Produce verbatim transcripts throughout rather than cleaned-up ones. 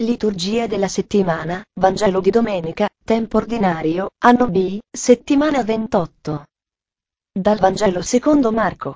Liturgia della settimana, Vangelo di domenica, tempo ordinario, anno B, settimana ventotto. Dal Vangelo secondo Marco.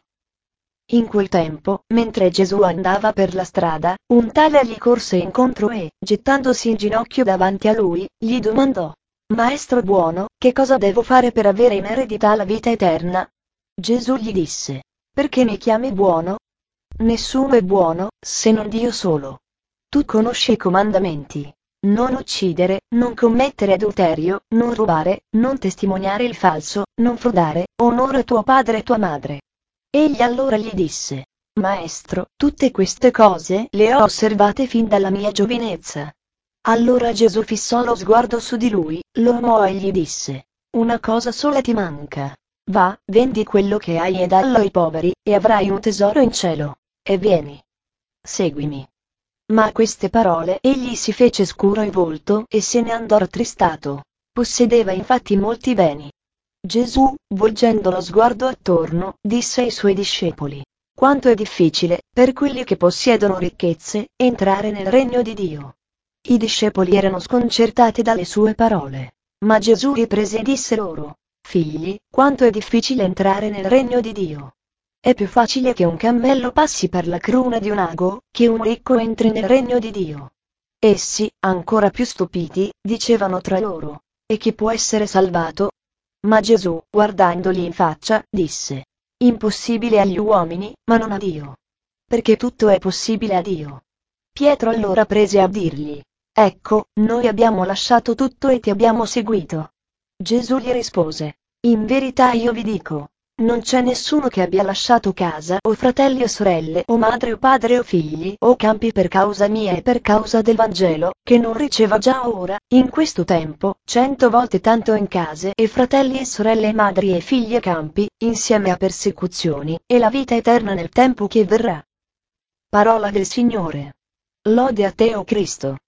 In quel tempo, mentre Gesù andava per la strada, un tale gli corse incontro e, gettandosi in ginocchio davanti a lui, gli domandò: Maestro buono, che cosa devo fare per avere in eredità la vita eterna? Gesù gli disse: Perché mi chiami buono? Nessuno è buono, se non Dio solo. Tu conosci i comandamenti. Non uccidere, non commettere adulterio, non rubare, non testimoniare il falso, non frodare, onora tuo padre e tua madre. Egli allora gli disse: Maestro, tutte queste cose le ho osservate fin dalla mia giovinezza. Allora Gesù fissò lo sguardo su di lui, lo amò e gli disse: Una cosa sola ti manca. Va, vendi quello che hai e dallo ai poveri, e avrai un tesoro in cielo. E vieni. Seguimi. Ma a queste parole egli si fece scuro in volto e se ne andò rattristato. Possedeva infatti molti beni. Gesù, volgendo lo sguardo attorno, disse ai suoi discepoli: Quanto è difficile, per quelli che possiedono ricchezze, entrare nel regno di Dio. I discepoli erano sconcertati dalle sue parole. Ma Gesù riprese e disse loro: Figli, quanto è difficile entrare nel regno di Dio. È più facile che un cammello passi per la cruna di un ago, che un ricco entri nel regno di Dio. Essi, ancora più stupiti, dicevano tra loro: E chi può essere salvato? Ma Gesù, guardandoli in faccia, disse: Impossibile agli uomini, ma non a Dio. Perché tutto è possibile a Dio. Pietro allora prese a dirgli: Ecco, noi abbiamo lasciato tutto e ti abbiamo seguito. Gesù gli rispose: In verità io vi dico, non c'è nessuno che abbia lasciato casa o fratelli o sorelle o madre o padre o figli o campi per causa mia e per causa del Vangelo, che non riceva già ora, in questo tempo, cento volte tanto in case e fratelli e sorelle e madri e figli e campi, insieme a persecuzioni, e la vita eterna nel tempo che verrà. Parola del Signore. Lode a te, o Cristo.